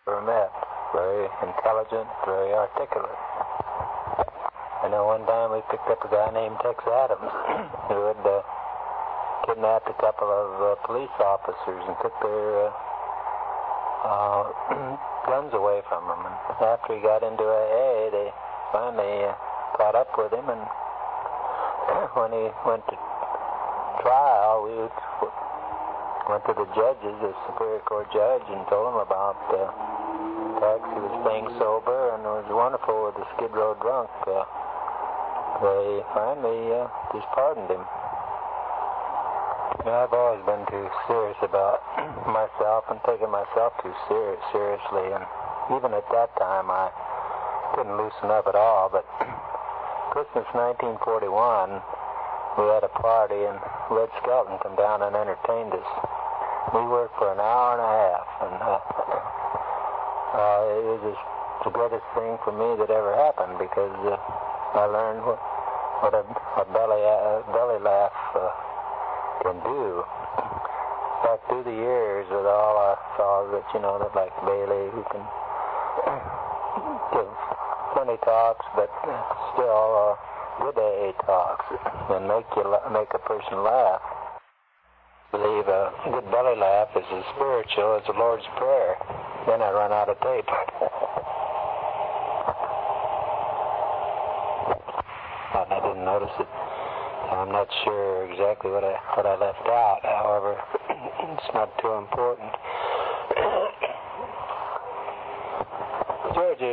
ever met. Very intelligent, very articulate. I know one time we picked up a guy named Tex Adams who had kidnapped a couple of police officers and took their guns away from him. And after he got into AA, they finally caught up with him, and when he went to trial, we went to the judges, the Superior Court judge, and told him about Tex. He was staying sober, and it was wonderful with the Skid Row drunk. They finally just pardoned him. I've always been too serious about myself and taken myself too seriously, and even at that time I couldn't loosen up at all. But Christmas 1941, we had a party, and Red Skelton come down and entertained us. We worked for an hour and a half, and it was just the greatest thing for me that ever happened, because I learned what a belly laugh can do. Back through the years, with all our fellows that like Bailey, who can give funny talks, but still good AA talks and make a person laugh. I believe a good belly laugh is as spiritual as the Lord's Prayer. Then I run out of tape. I didn't notice it. I'm not sure exactly what I left out. However, it's not too important. George,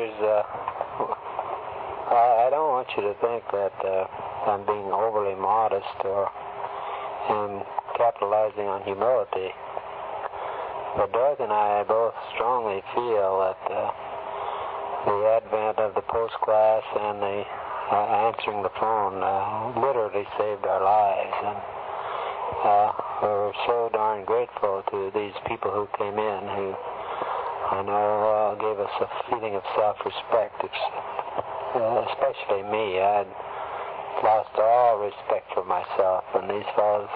I don't want you to think that I'm being overly modest or am capitalizing on humility. But Dorothy and I both strongly feel that the advent of the post-class and the answering the phone literally saved our lives, and we're so darn grateful to these people who came in, who I know gave us a feeling of self-respect. Especially me. I'd lost all respect for myself, and these fellows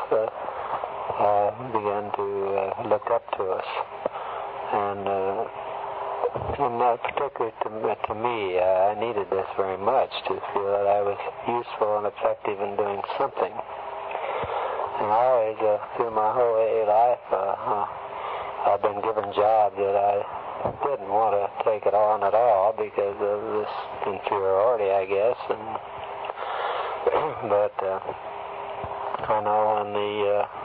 began to look up to us, and particularly to me, I needed this very much to feel that I was useful and effective in doing something. And always, through my whole AA life, I've been given jobs that I didn't want to take it on at all because of this inferiority, I guess. But I know when the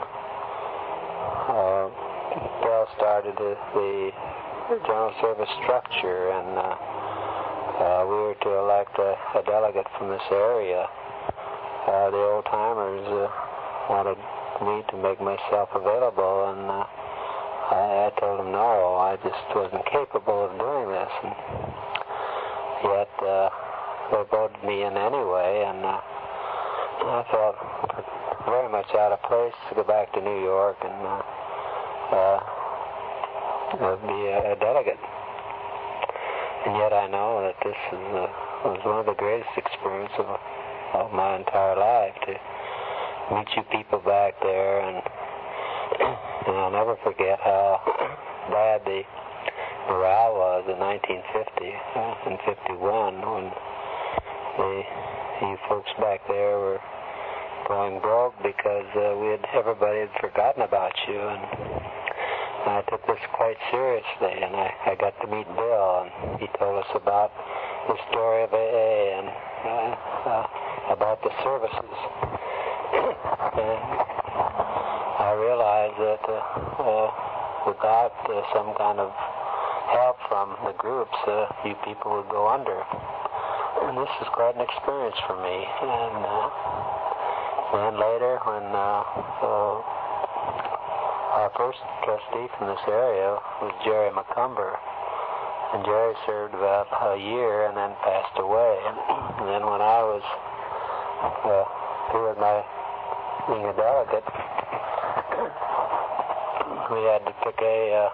Bell started the General Service structure, and we were to elect a delegate from this area, the old-timers wanted me to make myself available, and I told them no, I just wasn't capable of doing this. And yet they voted me in anyway, and I felt very much out of place to go back to New York and be a delegate. And yet I know that this was one of the greatest experiences of my entire life, to meet you people back there, and I'll never forget how bad the morale was in 1950 and 51 when you folks back there were going broke because everybody had forgotten about you, and I took this quite seriously, and I got to meet Bill, and he told us about the story of AA and about the services. And I realized that without some kind of help from the groups, you people would go under. And this is quite an experience for me. And then later, when our first trustee from this area was Jerry McCumber, and Jerry served about a year and then passed away. And then when I was through with my being a delegate, we had to pick a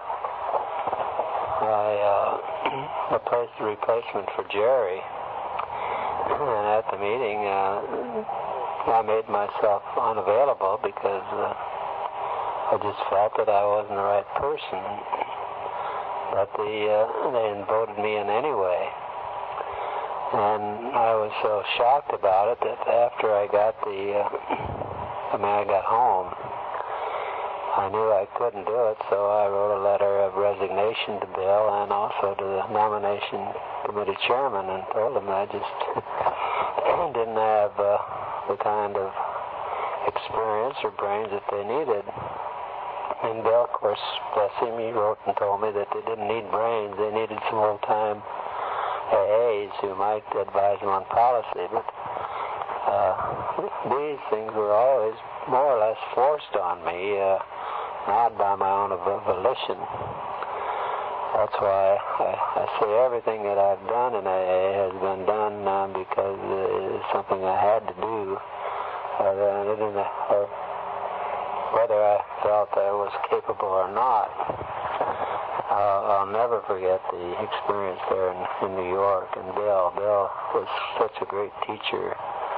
replacement for Jerry. And at the meeting, I made myself unavailable because I just felt that I wasn't the right person. but they voted me in anyway. And I was so shocked about it that after I got I got home, I knew I couldn't do it, so I wrote a letter of resignation to Bill and also to the nomination committee chairman and told him I just didn't have the kind of experience or brains that they needed. And Bill, of course, bless him, he wrote and told me that they didn't need brains, they needed some old-time AAs who might advise them on policy, but these things were always more or less forced on me, not by my own volition. That's why I say everything that I've done in AA has been done because it's something I had to do, or whether I felt I was capable or not. I'll never forget the experience there in New York, and Bill was such a great teacher,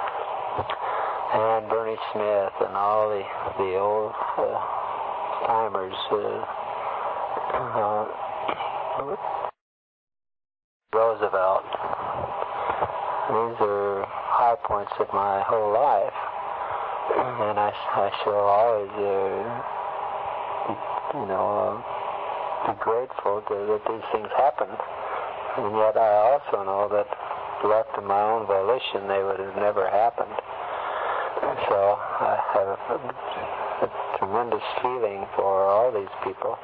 and Bernie Smith and all the old timers, Roosevelt. These are high points of my whole life, and I shall always be grateful that these things happened. And yet I also know that left to my own volition, they would have never happened. So I have a tremendous feeling for all these people.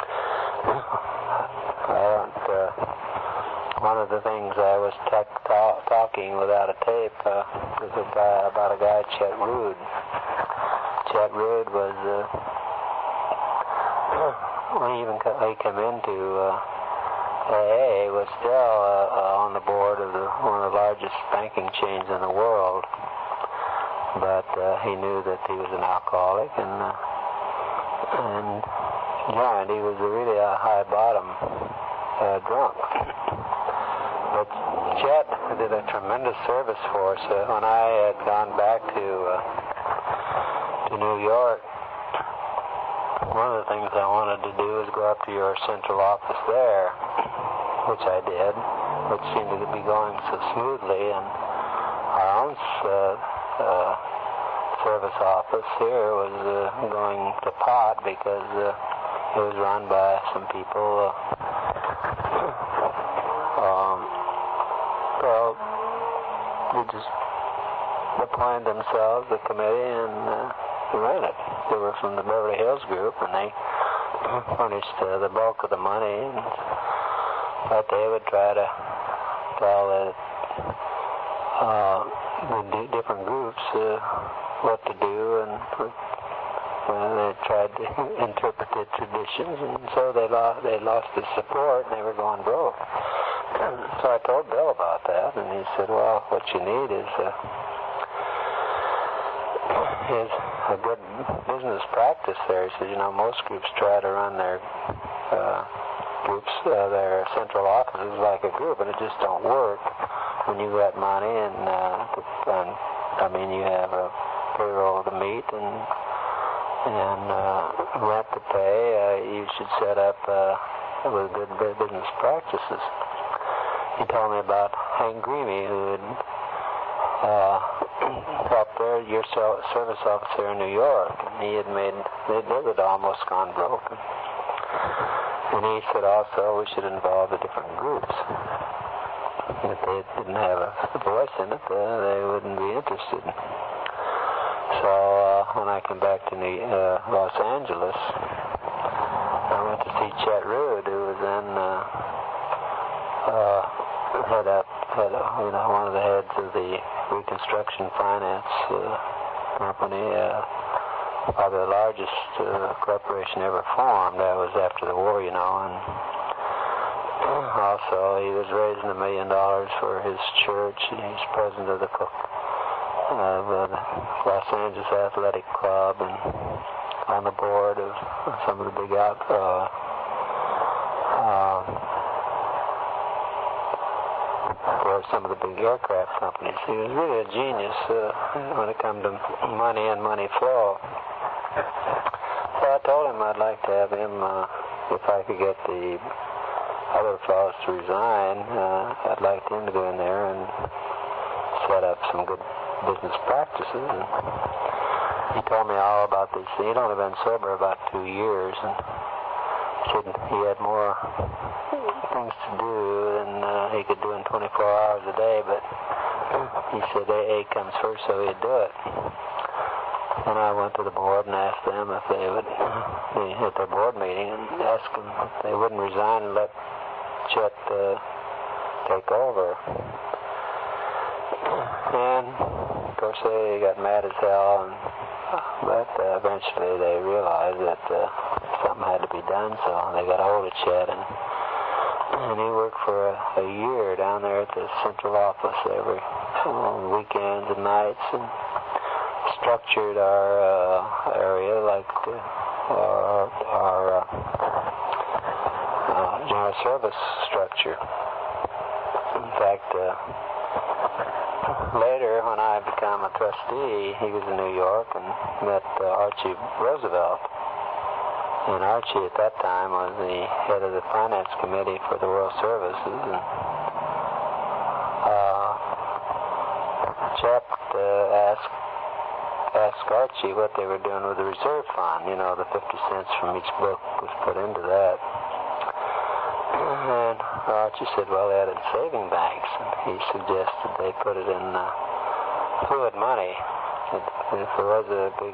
One of the things I was talking without a tape was about a guy, Chet Rood. Chet Rood was when he came into AA, was still on the board of one of the largest banking chains in the world. But he knew that he was an alcoholic and joined. He was really a high bottom drunk. But Chet did a tremendous service for us. When I had gone back to New York, one of the things I wanted to do was go up to your central office there, which I did, which seemed to be going so smoothly, and our own service office here was going to pot because it was run by some people they just appointed themselves the committee and ran it. They were from the Beverly Hills group, and they furnished the bulk of the money, but they would try to tell the different groups what to do, and they tried to interpret the traditions, and so they lost the support, and they were going broke. So I told Bill about that, and he said, well, what you need is a good business practice there. He said, most groups try to run their their central offices like a group, and it just don't work when you got money and you have a payroll to meet and rent to pay. You should set up with good business practices. He told me about Hank Greamy, who had helped there, your service officer in New York, and he had they had almost gone broke. And he said also we should involve the different groups. If they didn't have a voice in it, they wouldn't be interested. So when I came back to Los Angeles, I went to see Chet Rood, who was then one of the heads of the Reconstruction Finance company, probably the largest corporation ever formed. That was after the war, and also he was raising $1 million for his church. He's president of the Los Angeles Athletic Club and on the board of some of the big some of the big aircraft companies. He was really a genius when it comes to money and money flow. So I told him I'd like to have him, if I could get the other fellows to resign, I'd like him to go in there and set up some good business practices. And he told me all about these things. He'd only been sober about 2 years, and said he had more things to do than he could do in 24 hours a day, but he said AA comes first, so he'd do it. And I went to the board and asked them if they would, at their board meeting, and asked them if they wouldn't resign and let Chet take over. And, of course, they got mad as hell, but eventually they realized that something had to be done, so they got a hold of Chet, and he worked for a year down there at the central office every weekends and nights, and structured our area like our general service structure. In fact, later when I became a trustee, he was in New York and met Archie Roosevelt. And Archie at that time was the head of the finance committee for the World Services. And Chet asked Archie what they were doing with the reserve fund. You know, the 50 cents from each book was put into that. And Archie said, well, they had it in saving banks. And he suggested they put it in fluid money. If there was a big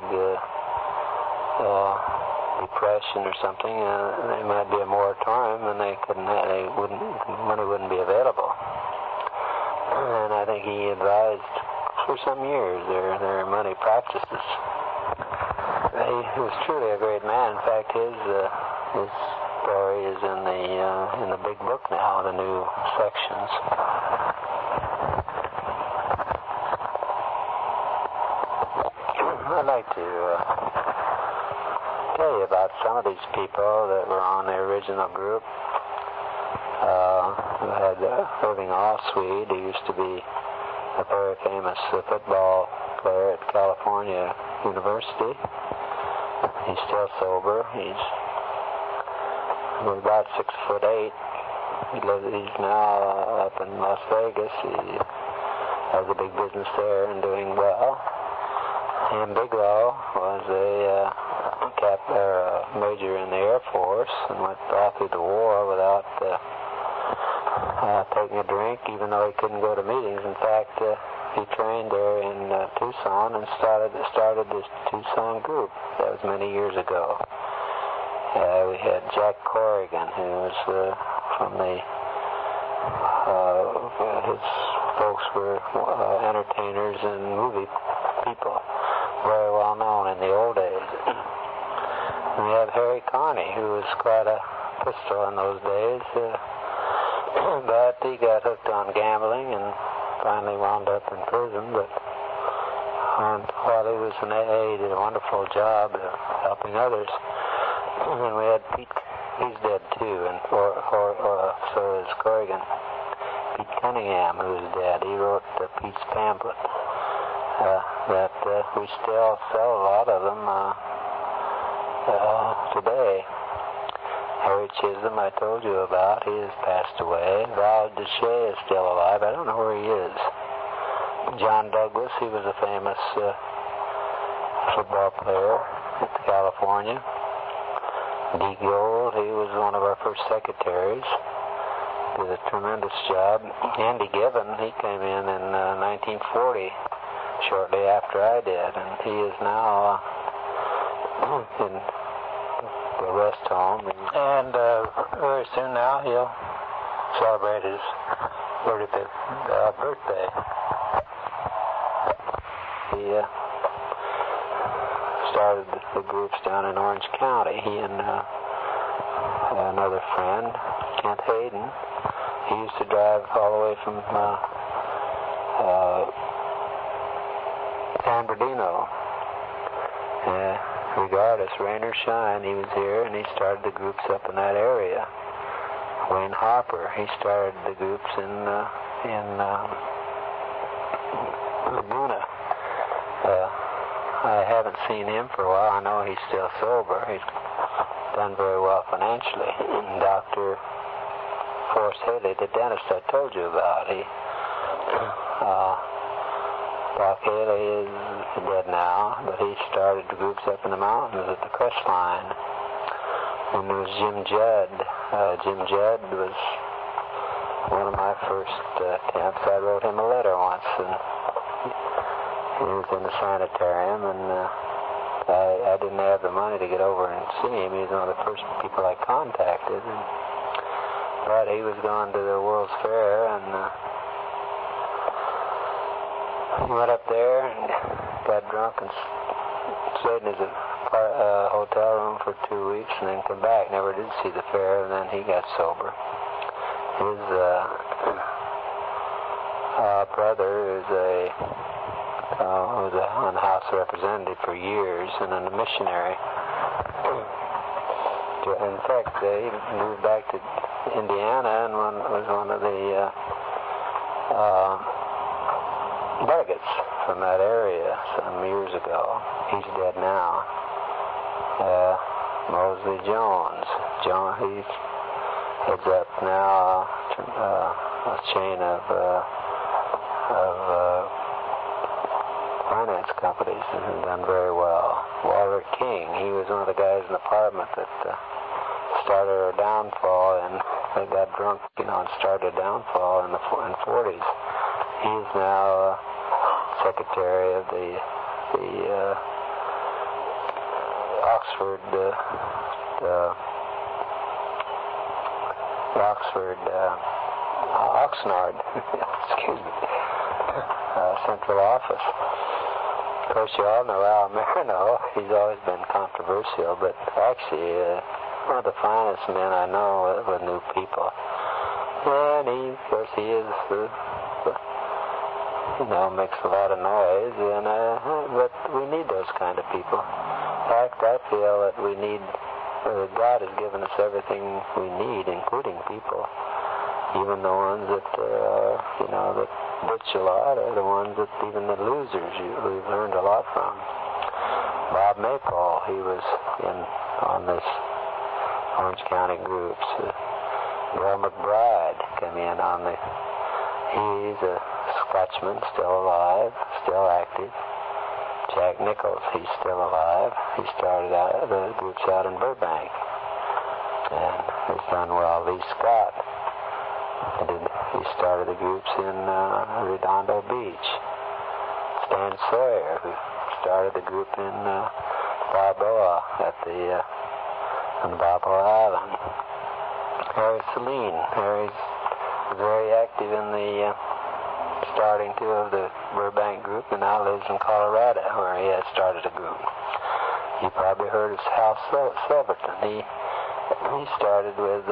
depression or something, there might be a moratorium, and money wouldn't be available. And I think he advised for some years their money practices. He was truly a great man. In fact, his story is in the big book now, the new sections. I'd like to tell you about some of these people that were on the original group. We had Irving Allsweed, who used to be a very famous football player at California University. He's still sober. He's about 6'8". He's now up in Las Vegas. He has a big business there and doing well. And Bigelow was a major in the Air Force and went all through the war without taking a drink, even though he couldn't go to meetings. In fact, he trained there in Tucson and started this Tucson group. That was many years ago. We had Jack Corrigan, who was from the his folks were entertainers and movie people, very well known in the old days. And we have Harry Carney, who was quite a pistol in those days, but he got hooked on gambling and finally wound up in prison. But while he was in AA, he did a wonderful job of helping others. And we had Pete, he's dead too, and so is Corrigan. Pete Cunningham, who is dead, he wrote Pete's pamphlet that we still sell a lot of them today. Harry Chisholm, I told you about, he has passed away. Val Duché is still alive. I don't know where he is. John Douglas, he was a famous football player at California. Dee Gold, he was one of our first secretaries. Did a tremendous job. Andy Given, he came in 1940, shortly after I did, and he is now in the rest home. And very soon now he'll celebrate his 35th birthday. He started the groups down in Orange County. He and another friend, Kent Hayden, he used to drive all the way from San Bernardino. Regardless, rain or shine, he was here, and he started the groups up in that area. Wayne Harper, he started the groups in Laguna. I haven't seen him for a while. I know he's still sober. He's done very well financially. And Dr. Forrest Haley, the dentist I told you about. Doc Haley is dead now, but he started the groups up in the mountains at the Crest Line. And there was Jim Judd. Jim Judd was one of my first attempts. I wrote him a letter once, and he was in the sanitarium, and I didn't have the money to get over and see him. He was one of the first people I contacted. But he was going to the World's Fair, and he went up there and got drunk and stayed in his hotel room for 2 weeks and then come back. Never did see the fair, and then he got sober. His brother is was on the House of Representative for years and a missionary. In fact, he moved back to Indiana and was one of the delegates from that area some years ago. He's dead now. Mosley Jones. He heads up now a chain of finance companies and has done very well. Walter King, he was one of the guys in the Parliament that started our downfall, and they got drunk, and started a downfall in the 40s. He's now secretary of the Oxnard, excuse me, central office. Of course, you all know Al Marino. He's always been controversial, but actually one of the finest men I know with new people. And of course, he is, makes a lot of noise, and but we need those kind of people. In fact, I feel that we need, God has given us everything we need, including people. Even the ones that, that bitch a lot are the ones that, even the losers, we've learned a lot from. Bob Maypole, he was on this Orange County groups. Bill McBride came in on he's a Scotchman, still alive, still active. Jack Nichols, he's still alive. He started out the groups out in Burbank, and he's done well. Lee Scott, he started the groups in Redondo Beach. Stan Sawyer, who started the group in Balboa on Balboa Island. Harry Celine, Harry's very active in the starting of the Burbank group, and now lives in Colorado, where he has started a group. You probably heard of Hal Silverton. He started with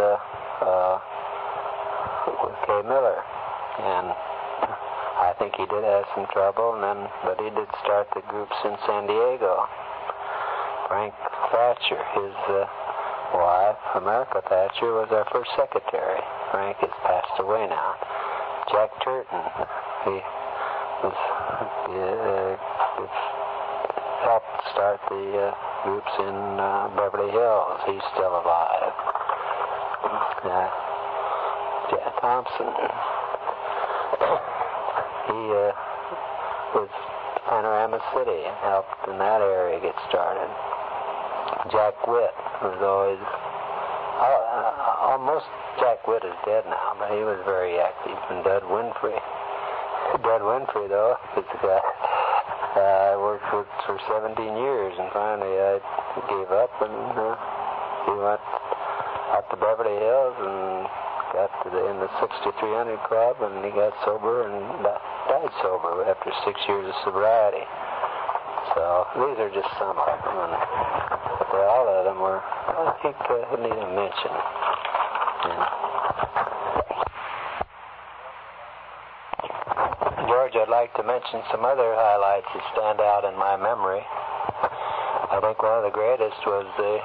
Kay Miller, and I think he did have some trouble, but he did start the groups in San Diego. Frank Thatcher, his wife, America Thatcher, was our first secretary. Frank has passed away now. Jack Turton, he was helped start the groups in Beverly Hills. He's still alive. Jack Thompson, he was Panorama City and helped in that area get started. Jack Witt was always, almost Jack Witt is dead now, but he was very active. And Dud Winfrey, though, is the guy I worked with for 17 years, and finally I gave up, and he went out to Beverly Hills and got in the 6300 Club, and he got sober and died sober after 6 years of sobriety. So these are just some of them, and all of them were, I think, need a mention. George, I'd like to mention some other highlights that stand out in my memory. I think one of the greatest was the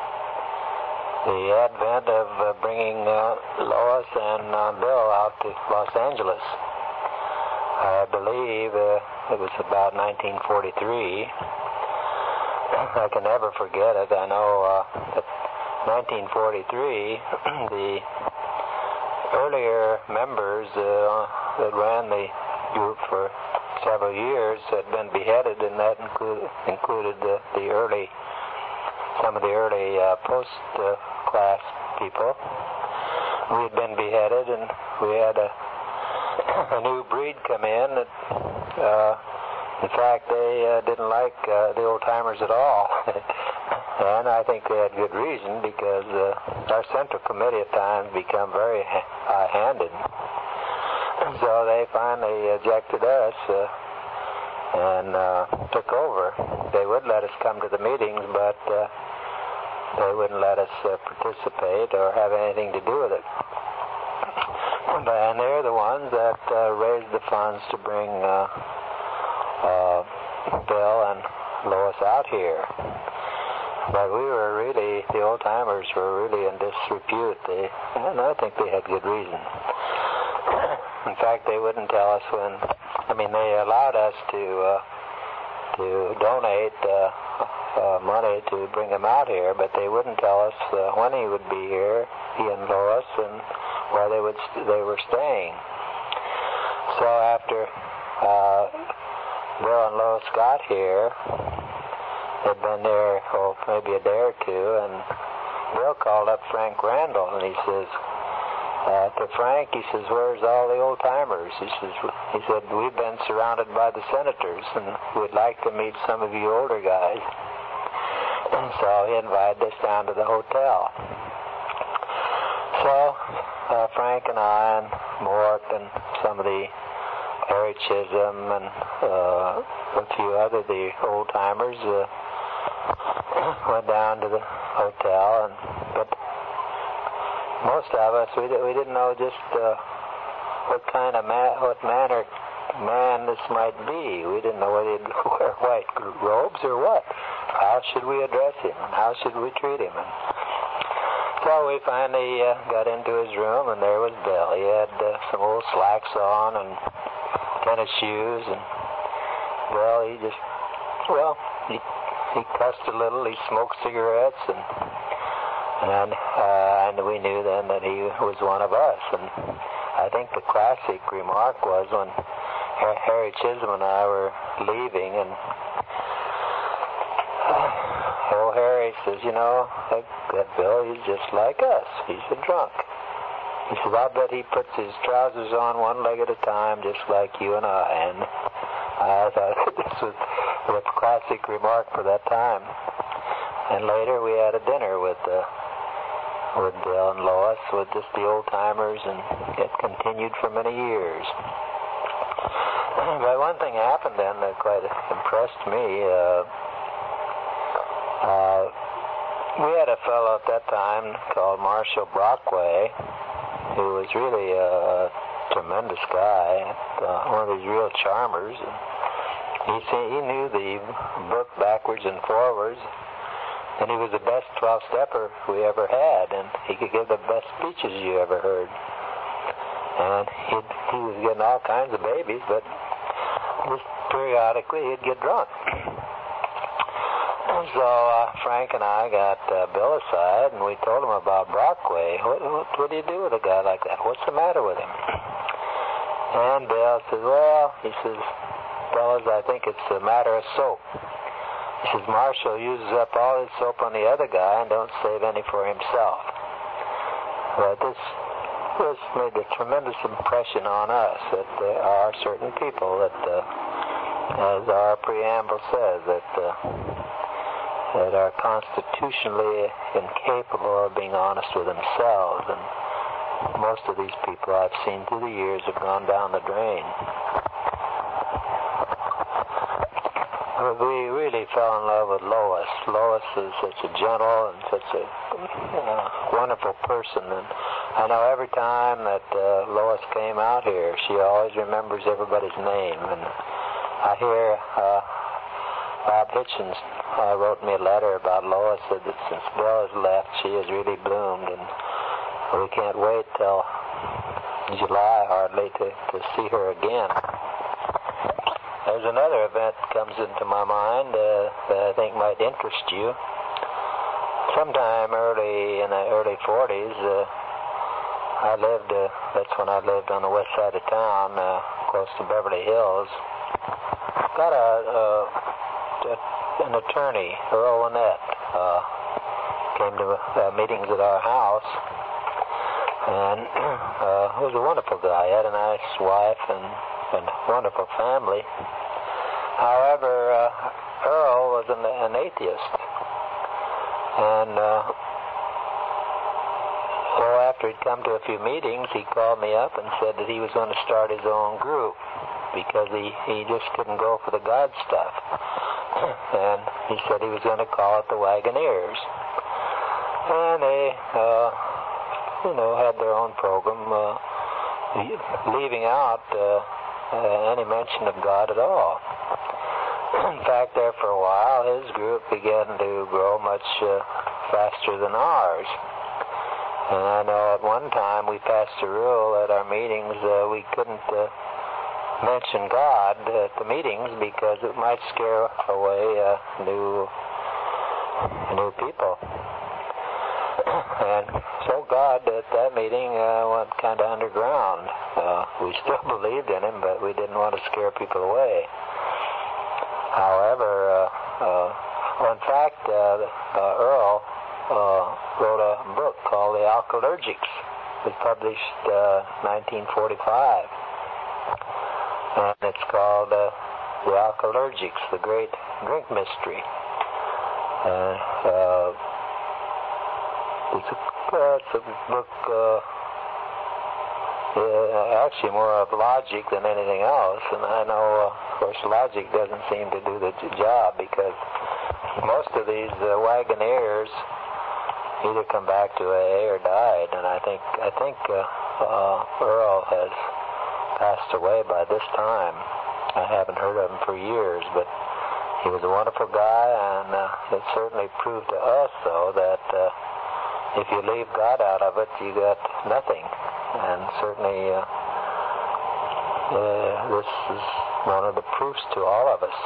advent of bringing Lois and Bill out to Los Angeles. I believe it was about 1943. I can never forget it. I know that 1943, the earlier members that ran the group for several years had been beheaded, and that included some of the early post-class people. We had been beheaded, and we had a new breed come in that, in fact, they didn't like the old-timers at all. And I think they had good reason, because our Central Committee at times become very high-handed. So they finally ejected us and took over. They would let us come to the meetings, but they wouldn't let us participate or have anything to do with it. And they're the ones that raised the funds to bring Bill and Lois out here. But we were really, the old-timers were really in disrepute, and I think they had good reason. In fact, they wouldn't tell us they allowed us to donate money to bring him out here, but they wouldn't tell us when he would be here, he and Lois, and where they were staying. So after Bill and Lois got here, they'd been there maybe a day or two, and Bill called up Frank Randall, and he says to Frank, he says, "Where's all the old-timers?" He said, "We've been surrounded by the senators, and we'd like to meet some of you older guys." And so he invited us down to the hotel. So Frank and I and Mort and some of the Harry Chisholm and a few other the old-timers went down to the hotel, but most of us, we didn't know just what kind of man this might be. We didn't know whether he'd wear white robes or what. How should we address him? How should we treat him? And so we finally got into his room, and there was Bill. He had some old slacks on and tennis shoes, and well, he cussed a little. He smoked cigarettes, and we knew then that he was one of us. And I think the classic remark was when Harry Chisholm and I were leaving, and old Harry says, that Bill, he's just like us. He's a drunk. He says, "I'll bet he puts his trousers on one leg at a time, just like you and I." And I thought this was a classic remark for that time. And later we had a dinner with Bill and Lois, with just the old-timers, and it continued for many years. But one thing happened then that quite impressed me. We had a fellow at that time called Marshall Brockway, who was really a tremendous guy, one of these real charmers. And he knew the book backwards and forwards, and he was the best 12-stepper we ever had, and he could give the best speeches you ever heard. And he was getting all kinds of babies, but just periodically he'd get drunk. So Frank and I got Bill aside, and we told him about Brockway. What do you do with a guy like that? What's the matter with him? And Bill says, "Well," he says, "fellas, I think it's a matter of soap." He says, "Marshall uses up all his soap on the other guy and don't save any for himself." But this made a tremendous impression on us, that there are certain people that, as our preamble says, that are constitutionally incapable of being honest with themselves, and most of these people I've seen through the years have gone down the drain. We really fell in love with Lois. Lois is such a gentle and such a wonderful person, and I know every time that Lois came out here, she always remembers everybody's name. And I hear Bob Hitchens wrote me a letter about Lois, said that since Bill has left, she has really bloomed, and we can't wait till July hardly to see her again. There's another event that comes into my mind that I think might interest you. Sometime in the early 40s, that's when I lived on the west side of town, close to Beverly Hills. Got an attorney, Earl Winnett, came to meetings at our house, and he was a wonderful guy. He had a nice wife and a wonderful family. However, Earl was an atheist, and after he'd come to a few meetings, he called me up and said that he was going to start his own group because he just couldn't go for the God stuff. And he said he was going to call it the Wagoneers. And they, had their own program, leaving out any mention of God at all. In fact, there for a while, his group began to grow much faster than ours. And I know at one time we passed a rule at our meetings we couldn't mention God at the meetings because it might scare away new people. And so God at that meeting went kind of underground. We still believed in him, but we didn't want to scare people away. However, in fact, Earl wrote a book called The Alcolergics. It was published 1945. And it's called The Alcolergics, The Great Drink Mystery. It's a book actually more of logic than anything else. And I know, of course, logic doesn't seem to do the job because most of these Wagoneers either come back to AA or died, and I think Earl has passed away by this time. I haven't heard of him for years, but he was a wonderful guy, and it certainly proved to us, though, that if you leave God out of it, you got nothing. And certainly this is one of the proofs to all of us.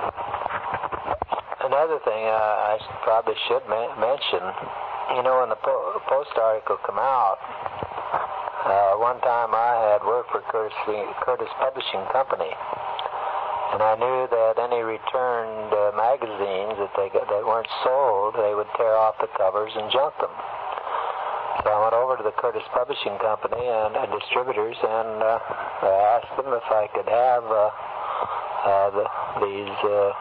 Another thing I probably should mention, when the Post article came out, one time I had worked for Curtis Publishing Company, and I knew that any returned magazines that weren't sold, they would tear off the covers and junk them. So I went over to the Curtis Publishing Company and distributors and asked them if I could have these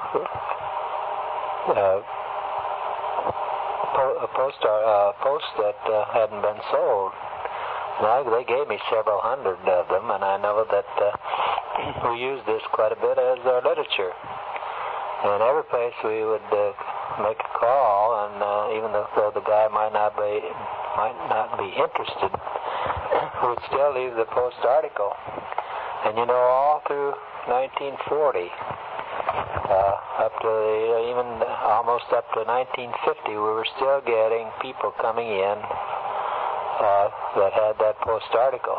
posts that hadn't been sold. Now, they gave me several hundred of them, and I know that we use this quite a bit as our literature. And every place we would make a call, and even though the guy might not be interested, would still leave the Post article. And all through 1940, up to even almost up to 1950, we were still getting people coming in that had that Post article.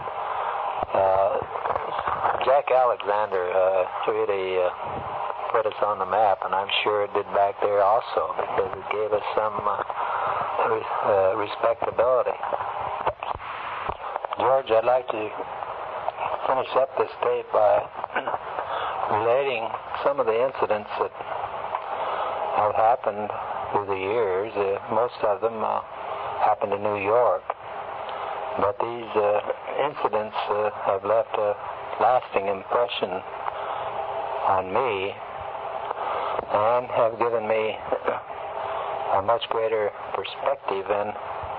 Jack Alexander really put us on the map, and I'm sure it did back there also, because it gave us some respectability. George, I'd like to finish up this tape by relating some of the incidents that have happened through the years. Most of them happened in New York. But these incidents have left a lasting impression on me and have given me a much greater perspective and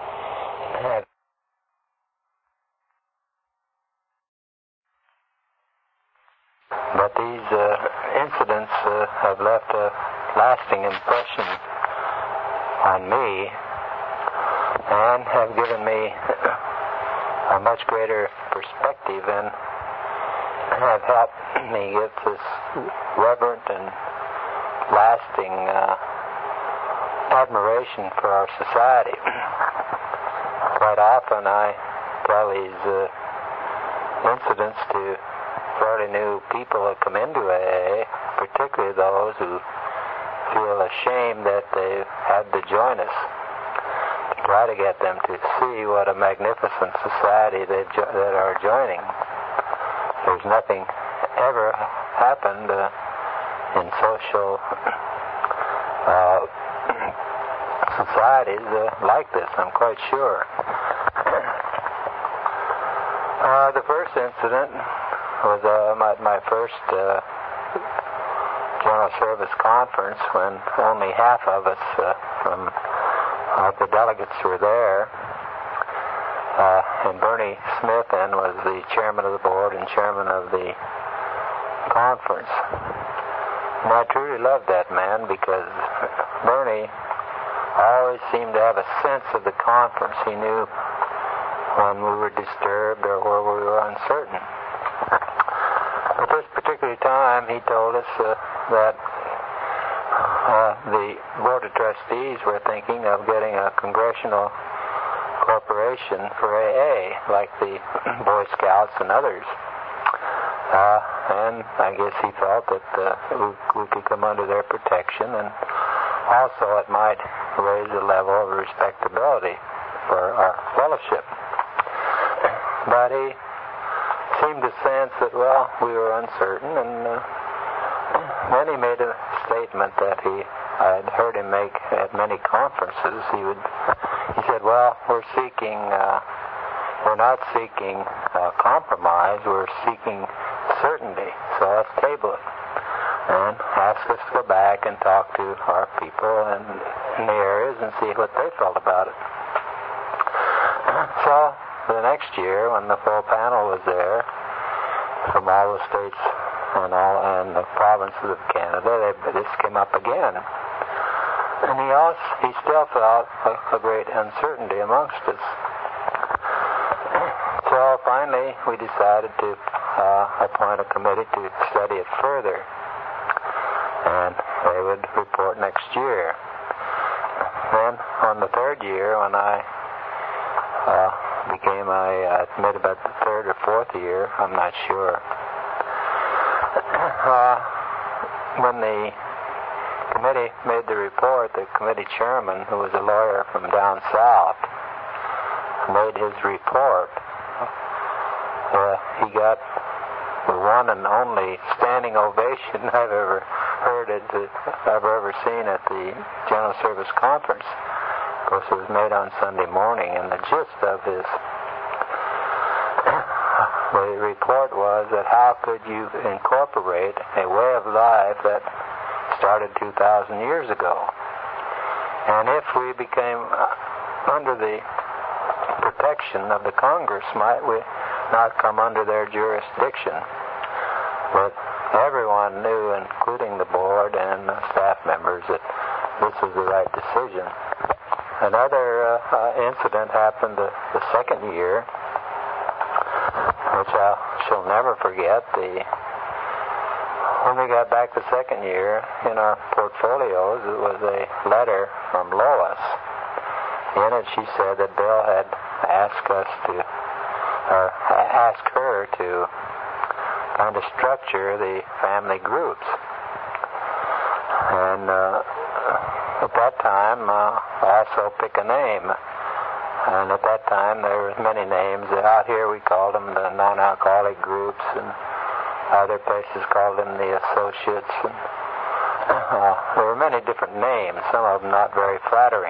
but these incidents have left a lasting impression on me and have given me a much greater perspective and have helped me get this reverent and lasting admiration for our society. Quite often I tell these incidents to fairly new people that come into AA, particularly those who feel ashamed that they've had to join us. try to get them to see what a magnificent society that are joining. There's nothing ever happened in social societies like this, I'm quite sure. The first incident was my first General Service Conference, when only half of us from the delegates were there. And Bernie Smith then was the chairman of the board and chairman of the conference. And I truly loved that man, because Bernie always seemed to have a sense of the conference. He knew when we were disturbed or where we were uncertain. At this particular time, he told us that the Board of Trustees were thinking of getting a congressional corporation for AA, like the Boy Scouts and others. And I guess he felt that we could come under their protection, and also it might raise the level of respectability for our fellowship. But he seemed to sense that, well, we were uncertain, and then he made a statement that I had heard him make at many conferences. He said, well, we're not seeking compromise, we're seeking certainty, so let's table it. And ask us to go back and talk to our people in the areas and see what they felt about it. So the next year, when the full panel was there from all the states and the provinces of Canada, this came up again. And he still felt a great uncertainty amongst us. So finally, we decided to appoint a committee to study it further, and they would report next year. Then, on the third year, when I maybe about the third or fourth year, I'm not sure, when the committee made the report, the committee chairman, who was a lawyer from down south, made his report. He got the one and only standing ovation I've ever seen at the General Service Conference. Of course, it was made on Sunday morning, and the gist of the report was that how could you incorporate a way of life that started 2,000 years ago? And if we became under the protection of the Congress, might we not come under their jurisdiction? But everyone knew, including the board and staff members, that this was the right decision. Another incident happened the second year, which I shall never forget. When we got back the second year, in our portfolios, it was a letter from Lois. In it, she said that Bill had asked her to kind of structure the family groups. And at that time, also pick a name. And at that time, there were many names. Out here, we called them the non-alcoholic groups, and other places called them the associates. And, there were many different names, some of them not very flattering.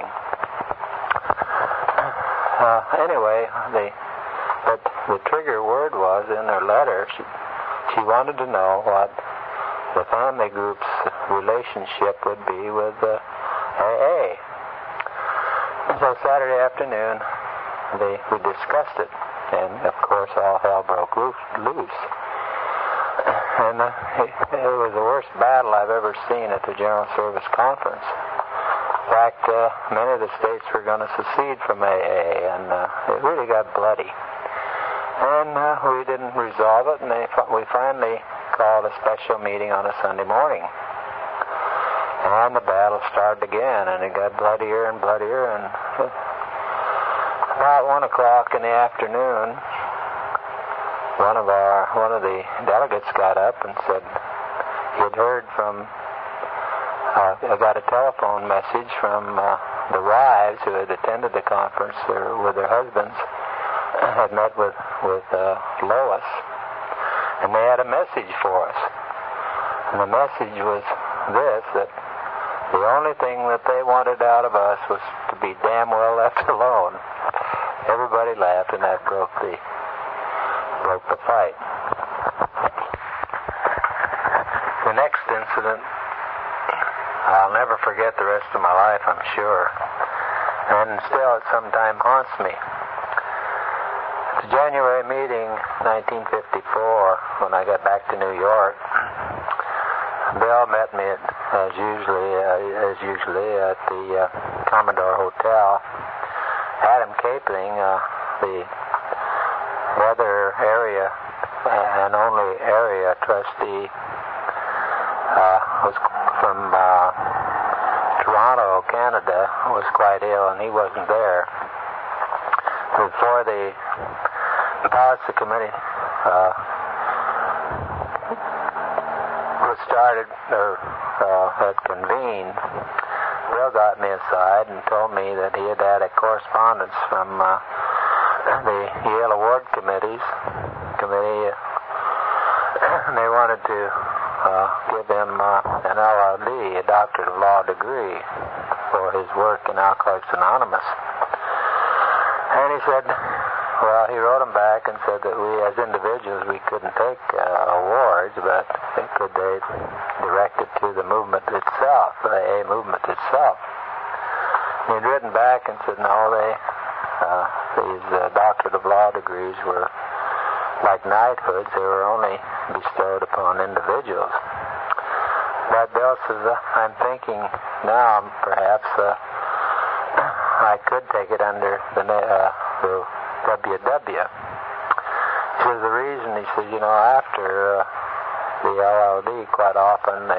Anyway, the trigger word was in her letter, she wanted to know what the family group's relationship would be with AA. So Saturday afternoon, we discussed it, and of course all hell broke loose. And it was the worst battle I've ever seen at the General Service Conference. In fact, many of the states were going to secede from AA, and it really got bloody. And we didn't resolve it, and we finally called a special meeting on a Sunday morning. And the battle started again, and it got bloodier and bloodier, and about 1 o'clock in the afternoon, one of the delegates got up and said he had heard from, I got a telephone message from the wives who had attended the conference with their husbands had met with Lois, and they had a message for us. And the message was this, that the only thing that they wanted out of us was to be damn well left alone. Everybody laughed, and that broke the fight. The next incident, I'll never forget the rest of my life, I'm sure, and still it sometime haunts me. At the January meeting, 1954, when I got back to New York, Bill met me as usually at the Commodore Hotel. Adam Capling, the other area and only area trustee, was from Toronto, Canada, was quite ill, and he wasn't there. Before the policy committee was started or had convened, Bill got me aside and told me that he had had a correspondence from the Yale Award Committee. They wanted to give him an LLD, a Doctorate of Law degree, for his work in Alcoholics Anonymous. And he said, well, he wrote him back and said that we as individuals, we couldn't take awards, but could they direct it to the movement itself, the AA movement itself. He'd written back and said, no, these Doctorate of Law degrees were like knighthoods. They were only bestowed upon individuals. But Bill says, I'm thinking now perhaps I could take it under the WW. He says the reason, he says, after the LLD, quite often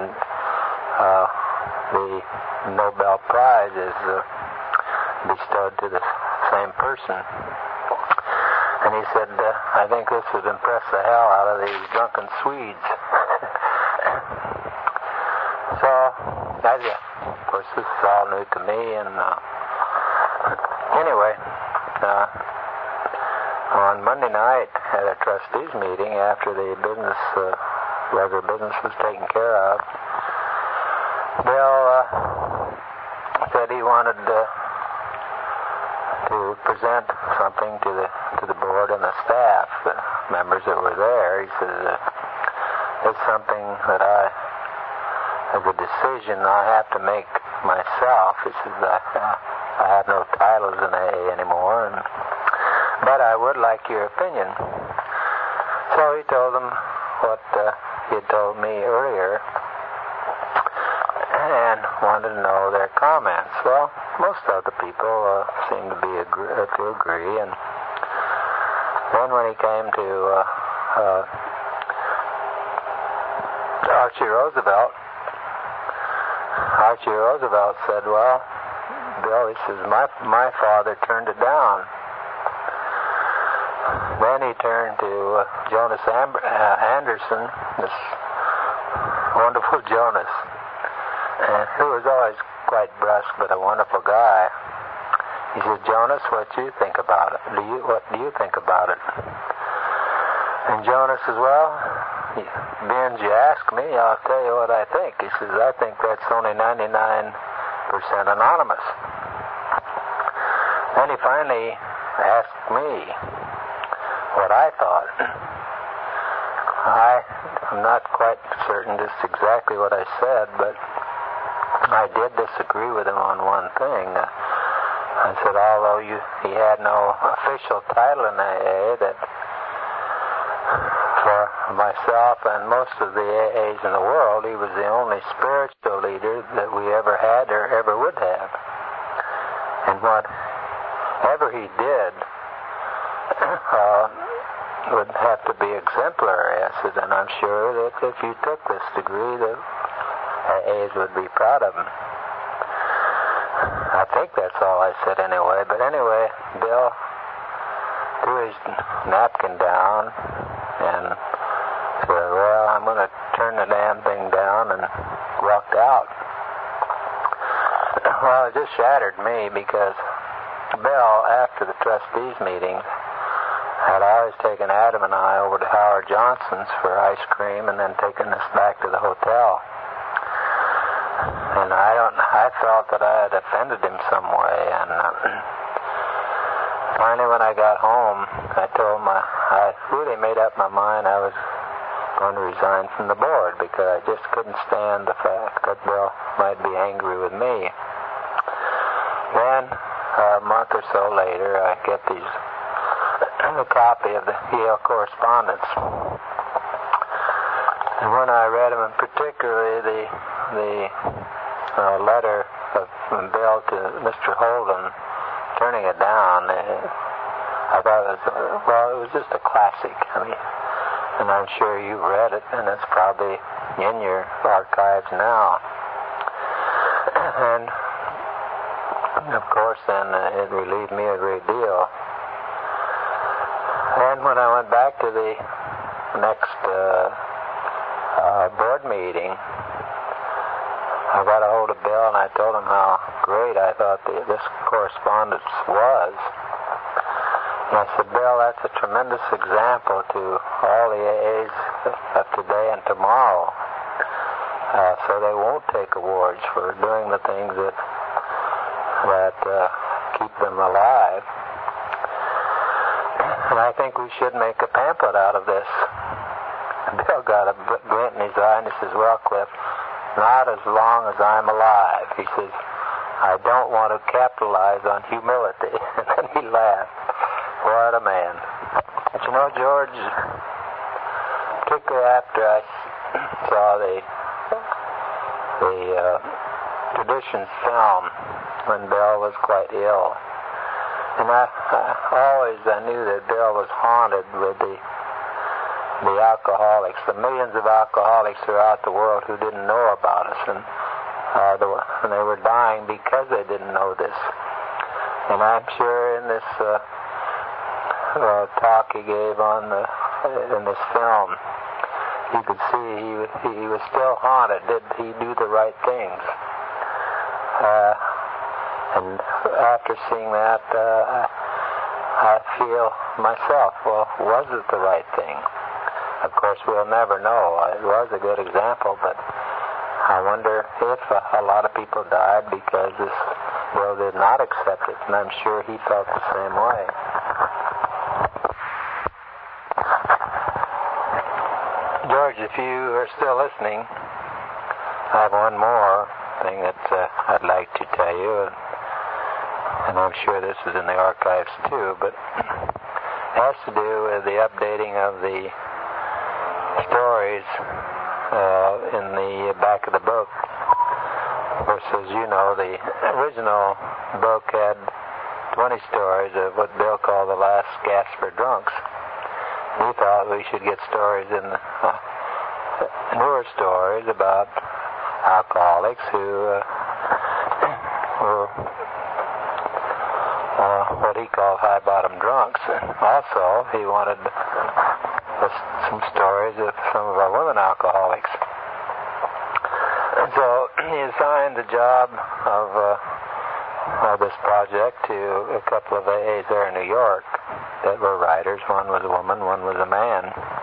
the Nobel Prize is bestowed to the same person. And he said, I think this would impress the hell out of these drunken Swedes. So, of course, this is all new to me. And anyway, on Monday night at a trustees meeting, after the regular business was taken care of, Bill said he wanted to present something to the board and the staff, the members that were there. He says, it's something that as a decision I have to make myself. He says, I have no titles in AA anymore, but I would like your opinion. So he told them what he had told me earlier and wanted to know their comments. Well, most of the people seemed to agree, and then when he came to Archie Roosevelt said, well, Bill, he says, my father turned it down. Then he turned to Jonas Anderson, this wonderful Jonas, and who was always quite brusque but a wonderful guy. He said, Jonas, what do you think about it? What do you think about it? And Jonas says, well, being you ask me, I'll tell you what I think. He says, I think that's only 99% anonymous. Then he finally asked me what I thought. I'm not quite certain just exactly what I said, but I did disagree with him on one thing. I said, although he had no official title in AA, that for myself and most of the AAs in the world, he was the only spiritual leader that we ever had or ever would have. And whatever he did would have to be exemplary. I said, and I'm sure that if you took this degree, the AAs would be proud of him. I think that's all I said anyway. But anyway, Bill threw his napkin down and said, well, I'm going to turn the damn thing down, and walked out. Well, it just shattered me because Bill, after the trustees meeting, had always taken Adam and I over to Howard Johnson's for ice cream and then taken us back to the hotel. And I felt that I had offended him some way, and finally when I got home, I really made up my mind I was going to resign from the board because I just couldn't stand the fact that Bill might be angry with me. Then, a month or so later, I get a copy of the Yale correspondence. And when I read them, and particularly the letter from Bill to Mr. Holden, turning it down, I thought it was just a classic. And I'm sure you've read it, and it's probably in your archives now. And of course, then it relieved me a great deal. And when I went back to the next board meeting, I got a hold of Bill and I told him how great I thought this correspondence was. And I said, Bill, that's a tremendous example to all the AAs of today and tomorrow. So they won't take awards for doing the things that keep them alive. And I think we should make a pamphlet out of this. Bill got a glint in his eye and he says, well, Cliff, not as long as I'm alive. He says, I don't want to capitalize on humility. And then he laughed. What a man. But you know, George, particularly after I saw the Traditions film when Bill was quite ill, and I knew that Bill was haunted with the alcoholics, the millions of alcoholics throughout the world who didn't know about us, and they were dying because they didn't know this. And I'm sure in this talk he gave in this film, you could see he was still haunted. Did he do the right things? And after seeing that, I feel myself, well, was it the right thing? Of course, we'll never know. It was a good example, but I wonder if a lot of people died because this Bill did not accept it, and I'm sure he felt the same way. George, if you are still listening, I have one more thing that I'd like to tell you, and I'm sure this is in the archives too, but it has to do with the updating of the stories in the back of the book. Of course, as you know, the original book had 20 stories of what Bill called the last gasp for drunks. We thought we should get stories in newer stories about alcoholics who were what he called high-bottom drunks. Also, he wanted some stories of some of our women alcoholics. And so he assigned the job of this project to a couple of AAs there in New York that were writers. One was a woman, one was a man.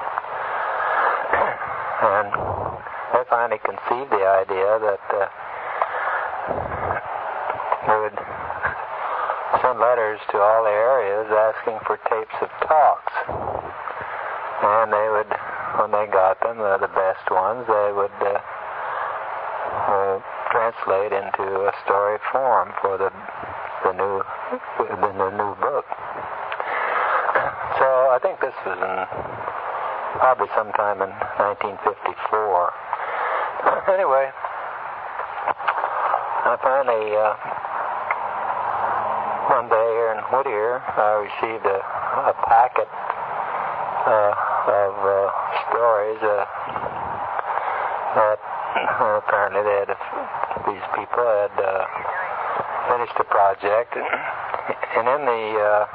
And they finally conceived the idea that they would send letters to all the areas asking for tapes of talks. And they would, when they got them, the best ones, they would translate into a story form for the new book. So I think this was probably sometime in 1954. Anyway, I finally, one day here in Whittier, I received a packet of stories that apparently these people had finished the project, and in the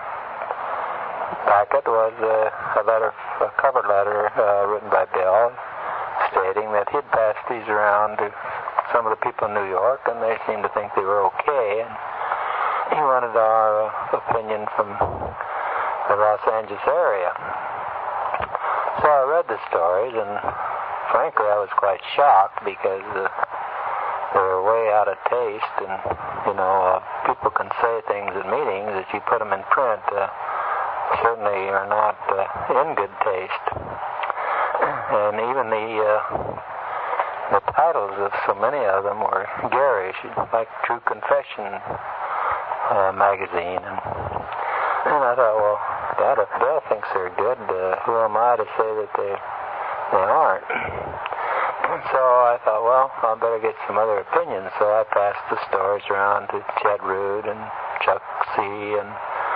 packet was a cover letter written by Bill, stating that he'd passed these around to some of the people in New York, and they seemed to think they were okay. And he wanted our opinion from the Los Angeles area. So I read the stories, and frankly, I was quite shocked because they were way out of taste. And people can say things at meetings that you put them in print certainly are not in good taste. And even the titles of so many of them were garish, like True Confession magazine. And I thought, well, God, if Bill thinks they're good, who am I to say that they aren't? So I thought, well, I better get some other opinions. So I passed the stories around to Chet Rood and Chuck C. and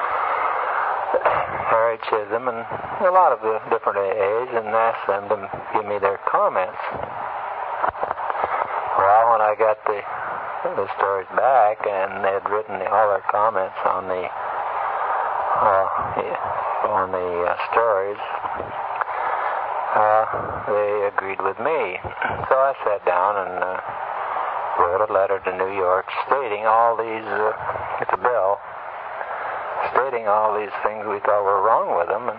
Harry Chisholm and a lot of the different AAs, and asked them to give me their comments. Well, when I got the stories back, and they had written all their comments on the stories, they agreed with me. So I sat down and wrote a letter to New York stating all these, it's a bill, stating all these things we thought were wrong with them. And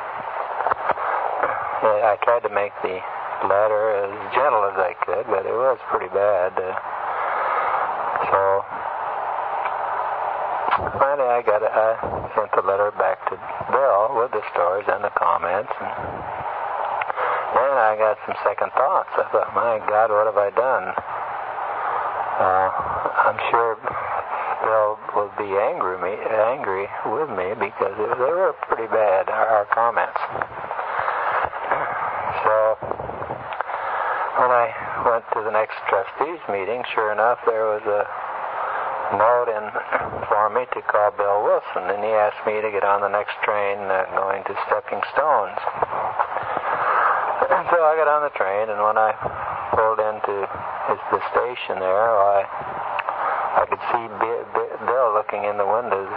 I tried to make the letter as gentle as I could, but it was pretty bad. So finally I sent the letter back to Bill with the stories and the comments. And then I got some second thoughts. I thought, my God, what have I done? I'm sure Bill would be angry with me because they were pretty bad, our comments. So when I went to the next trustees meeting, sure enough, there was a note in for me to call Bill Wilson, and he asked me to get on the next train going to Stepping Stones. And so I got on the train, and when I pulled into the station there, I could see Bill looking in the windows,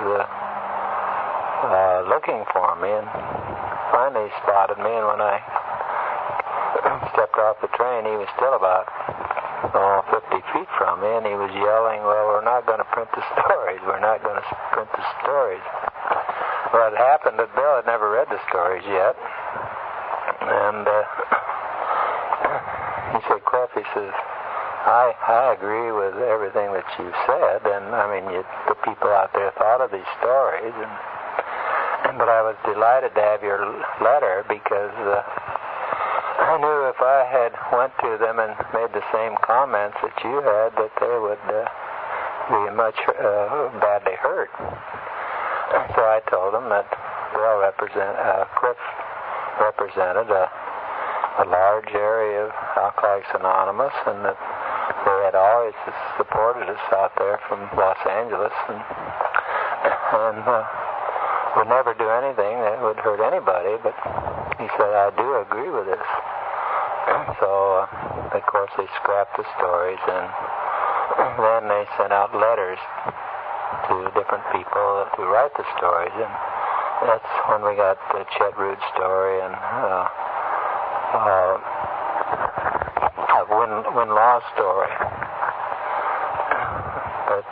looking for me, and finally he spotted me, and when I stepped off the train, he was still about 50 feet from me, and he was yelling, well, we're not going to print the stories. We're not going to print the stories. Well, it happened that Bill had never read the stories yet. And he said, Cliff, he says, I agree with everything that you said, and I mean, the people out there thought of these stories, but I was delighted to have your letter because I knew if I had went to them and made the same comments that you had, that they would be much badly hurt. So I told them that Cliff represented a large area of Alcoholics Anonymous, and that they had always supported us out there from Los Angeles, and would never do anything that would hurt anybody. But he said, I do agree with this. So, of course, they scrapped the stories, and then they sent out letters to different people to write the stories, and that's when we got the Chet Rood story and Win-Law story. But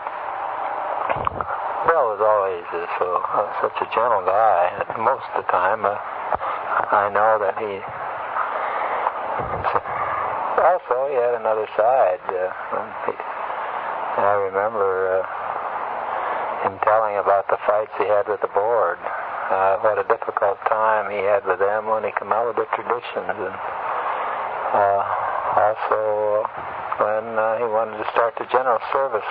Bill was always such a gentle guy. Most of the time, I know that he had another side. I remember him telling about the fights he had with the board, what a difficult time he had with them when he came out with the traditions, and also when he wanted to start the General Service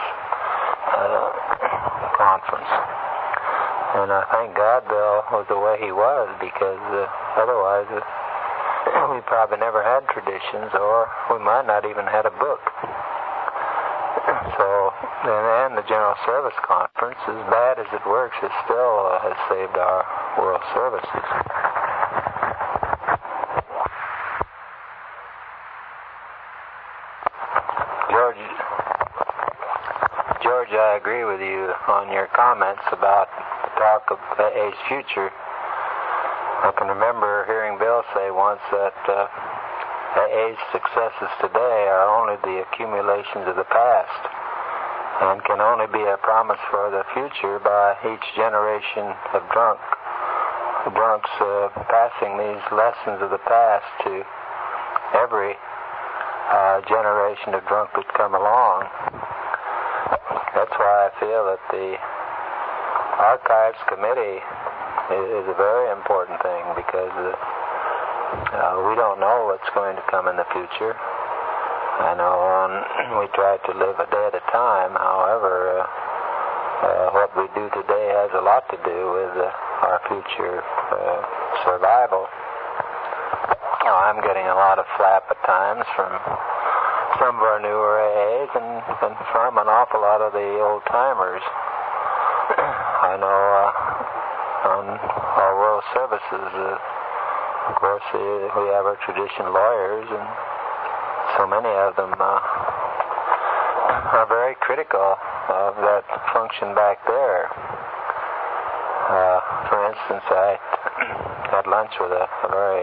Conference. And I thank God Bill was the way he was, because otherwise we probably never had traditions, or we might not even had a book. So, and the General Service Conference, as bad as it works, it still has saved our world services. George, I agree with you on your comments about the talk of AA's future. I can remember hearing Bill say once that AA's successes today are only the accumulations of the past and can only be a promise for the future by each generation of drunks passing these lessons of the past to every generation of drunk that come along. That's why I feel that the Archives Committee is a very important thing, because we don't know what's going to come in the future. I know we try to live a day at a time. However, what we do today has a lot to do with our future survival. I'm getting a lot of flap at times from some of our newer AAs and from an awful lot of the old-timers. I know on our World Services, of course, we have our tradition lawyers, and so many of them are very critical of that function back there. For instance, I had lunch with a very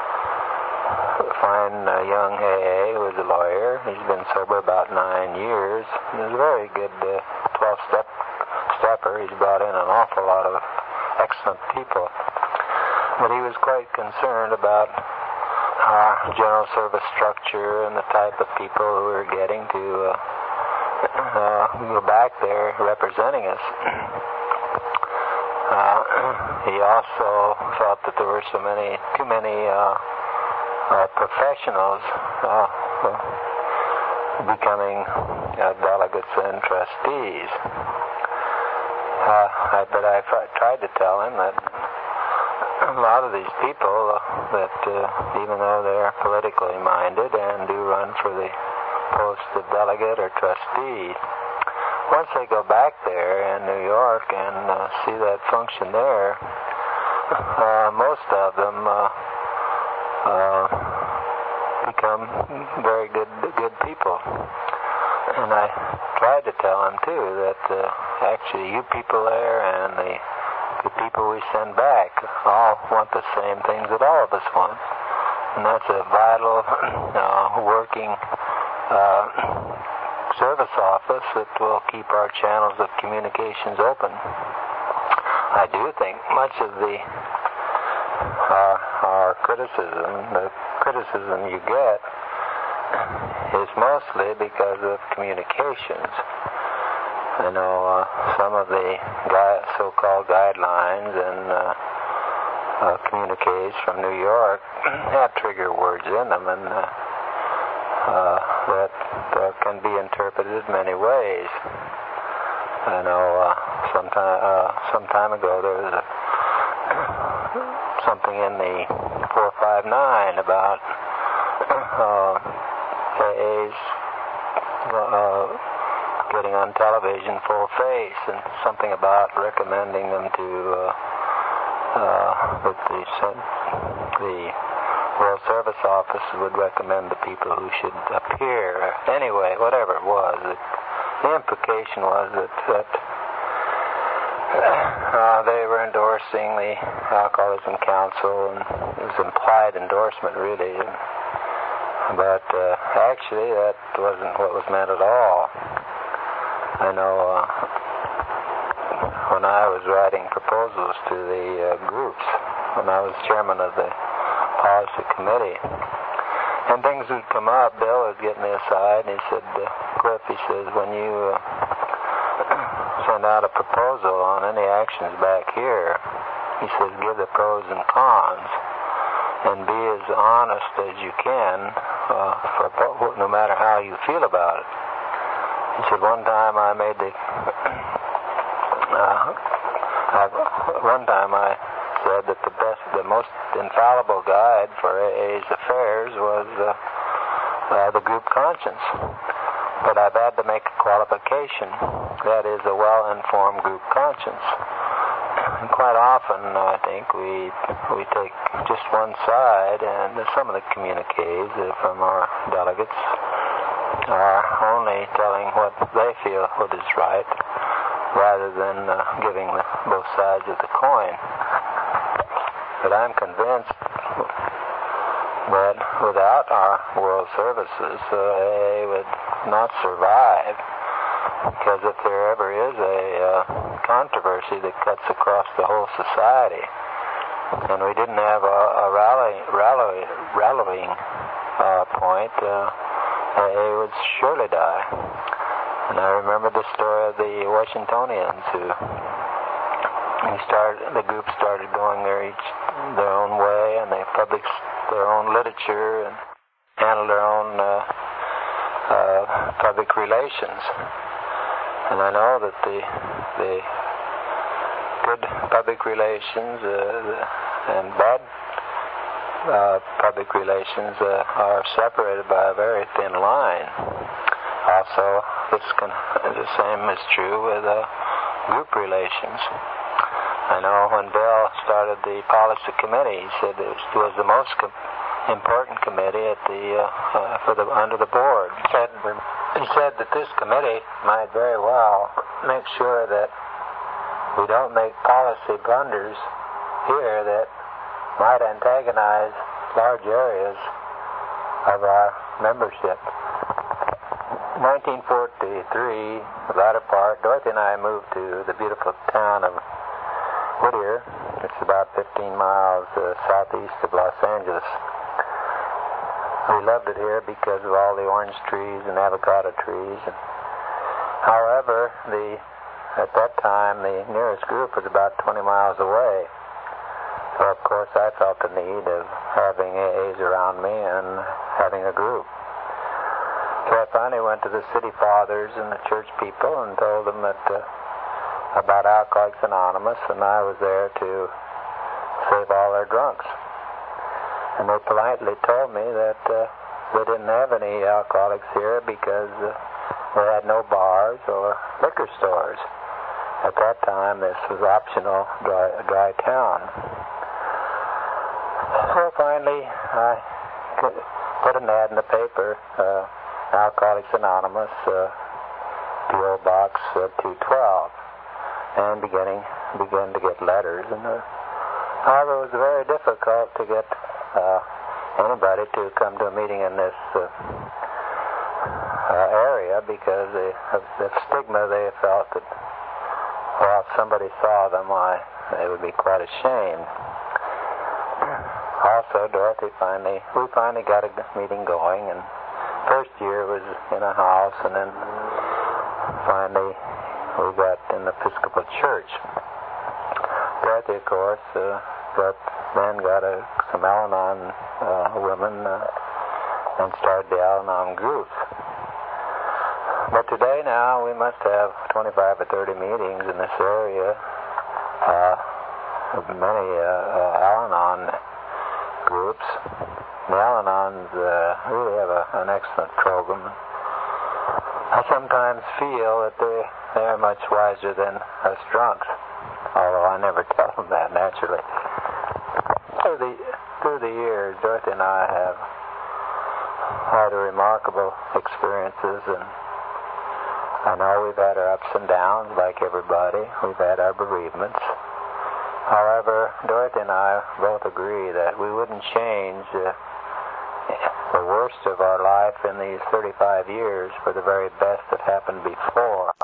fine young AA who is a lawyer. He's been sober about 9 years. He's a very good 12-stepper. He's brought in an awful lot of excellent people. But he was quite concerned about our general service structure and the type of people who were getting to go back there representing us. He also felt that there were too many professionals becoming delegates and trustees. But I tried to tell him that a lot of these people that even though they're politically minded and do run for the post of delegate or trustee, once they go back there in New York and see that function there, most of them become very good people. And I tried to tell him too that actually you people there and the people we send back all want the same things that all of us want, and that's a vital working service office that will keep our channels of communications open. I do think much of our criticism you get is mostly because of communications. I know some of the so-called guidelines and communiques from New York have trigger words in them, and that can be interpreted many ways. I know some time ago there was something in the 459 about AAs getting on television full face, and something about recommending them to that the World Service Office would recommend the people who should appear. Anyway, whatever it was, the implication was that they were endorsing the Alcoholism Council, and it was implied endorsement, really. But actually, that wasn't what was meant at all. I know when I was writing proposals to the groups, when I was chairman of the policy committee, and things would come up, Bill would get me aside, and he said, Cliff, he says, when you send out a proposal on any actions back here, he says, give the pros and cons, and be as honest as you can, no matter how you feel about it. He said, one time I said that the most infallible guide for AA's affairs was the group conscience. But I've had to make a qualification. That is a well-informed group conscience. And quite often, I think, we take just one side, and some of the communiques from our delegates are only telling what they feel what is right, rather than giving both sides of the coin. But I'm convinced that without our world services, AA would not survive. Because if there ever is a controversy that cuts across the whole society, and we didn't have a rallying point, AA would surely die. And I remember the story of the Washingtonians who the group started going their own way, and they published their own literature and handled their own public relations. And I know that the good public relations and bad public relations are separated by a very thin line. Also, the same is true with group relations. I know when Bell started the policy committee, he said it was the most important committee at under the board. He said that this committee might very well make sure that we don't make policy blunders here that might antagonize large areas of our membership. In 1943, the latter part, Dorothy and I moved to the beautiful town of Whittier. It's about 15 miles southeast of Los Angeles. We loved it here because of all the orange trees and avocado trees. However, at that time, the nearest group was about 20 miles away. So, of course, I felt the need of having AAs around me and having a group. So I finally went to the city fathers and the church people and told them that about Alcoholics Anonymous, and I was there to save all their drunks. And they politely told me that they didn't have any alcoholics here because they had no bars or liquor stores. At that time, this was optional, dry town. So finally, I put an ad in the paper, Alcoholics Anonymous, P.O. Box 212, and began to get letters. And however, it was very difficult to get anybody to come to a meeting in this area because of the stigma they felt that, well, if somebody saw them, why, they would be quite ashamed. Also, we finally got a meeting going, and first year was in a house, and then finally we got in the Episcopal Church. Dorothy, of course, got some Al-Anon women and started the Al-Anon groups. But today now we must have 25 or 30 meetings in this area of many Al-Anon groups. The Al-Anons really have an excellent program. I sometimes feel that they are much wiser than us drunks, although I never tell them that, naturally. Through the years, Dorothy and I have had remarkable experiences, and I know we've had our ups and downs like everybody. We've had our bereavements. However, Dorothy and I both agree that we wouldn't change the worst of our life in these 35 years for the very best that happened before.